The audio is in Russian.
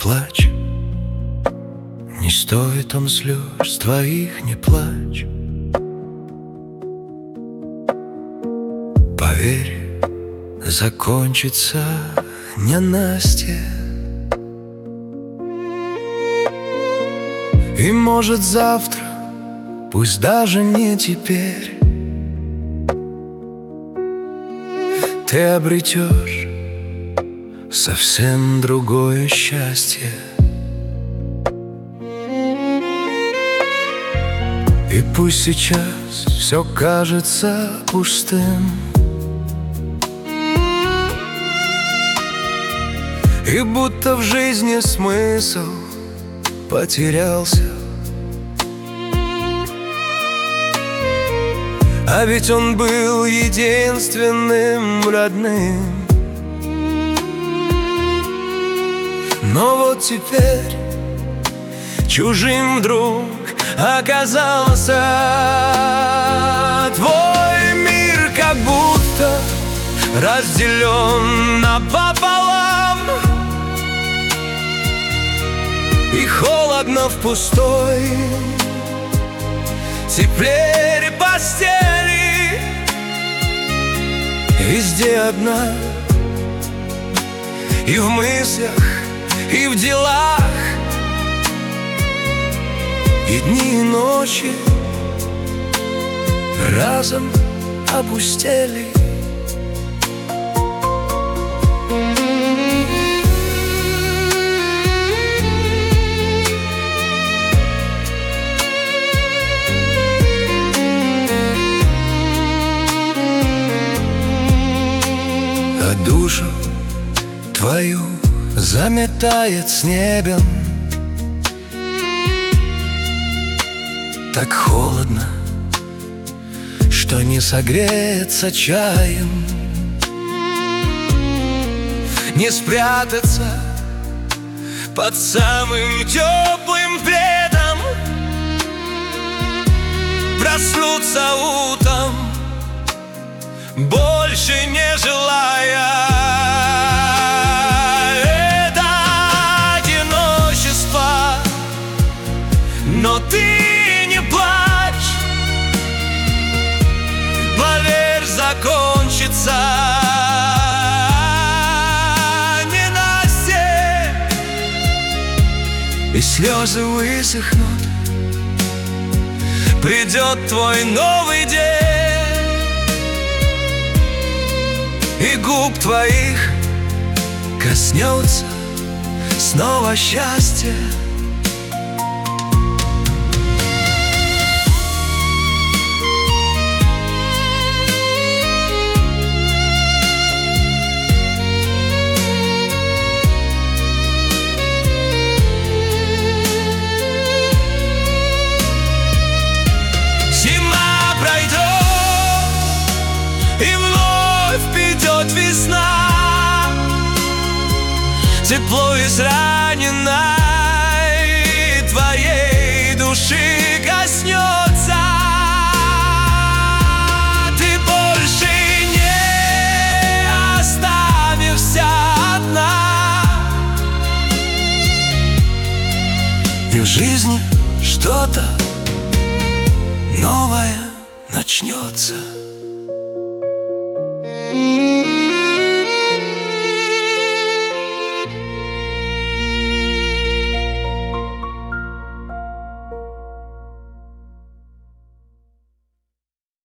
плачь, не стоит он слез твоих, не плачь. Поверь, закончится ненастье, и может завтра, пусть даже не теперь, ты обретешь совсем другое счастье. И пусть сейчас все кажется пустым, и будто в жизни смысл потерялся, а ведь он был единственным родным. Но вот теперь чужим вдруг оказался. Твой мир как будто разделен напополам, и холодно в пустой, теплее постели, везде одна, и в мыслях, и в делах, и дни, и ночи разом опустели. А душу твою заметает снегом. Так холодно, что не согреется чаем, не спрятаться под самым теплым пледом, проснуться утром, больше не желая. Это одиночество, но ты не плачь, поверь, закончится ненастье, и слезы высохнут, придет твой новый день, и губ твоих коснется снова счастье. Зима пройдет, и вновь придет весна, тепло израненной твоей души коснется. Ты больше не останешься одна, и в жизни что-то новое начнется.